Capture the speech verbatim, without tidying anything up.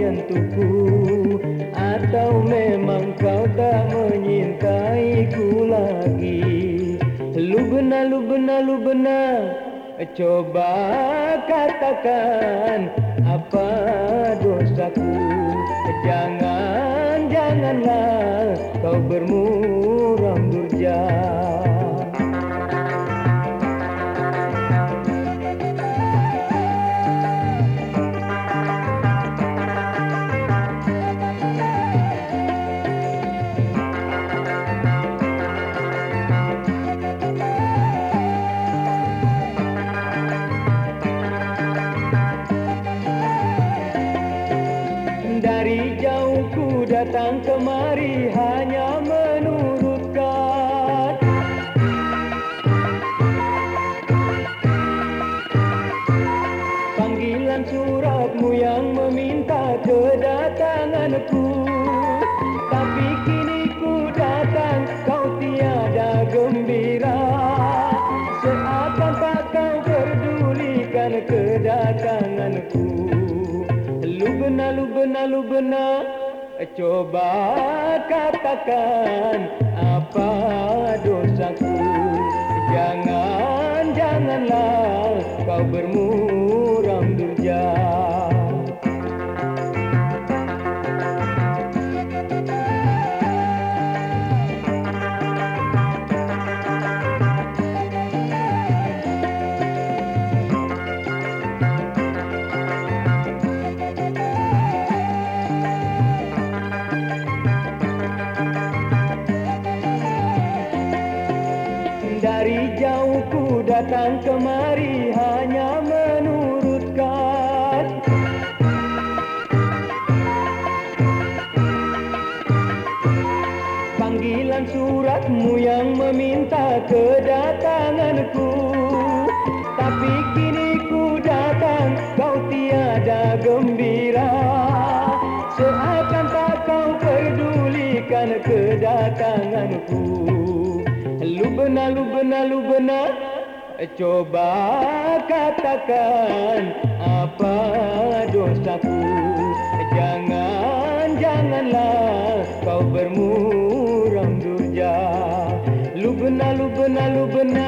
menyentuhku, atau memang kau tak menyintaiku lagi? Lu benar, lu benar, lu benar, coba katakan apa dosaku. Jangan, janganlah kau bermuram durja. Dari jauh ku datang kemari hanya menurutkan panggilan suratmu yang meminta kedatanganku. Tapi kini ku datang, kau tiada gembira, seakan tak kau pedulikan kedatanganku. Lu benar, lu benar, lu benar, coba katakan apa dosaku. Jangan, janganlah kau bermuram durja. Dari jauh ku datang kemari hanya menurutkan panggilan suratmu yang meminta kedatanganku. Tapi kini ku datang, kau tiada gembira, seakan tak kau pedulikan kedatanganku. Lu benar, lu benar, lu benar, coba katakan apa dosaku. Jangan, janganlah kau bermuram durja. Lu benar, lu benar, lu benar,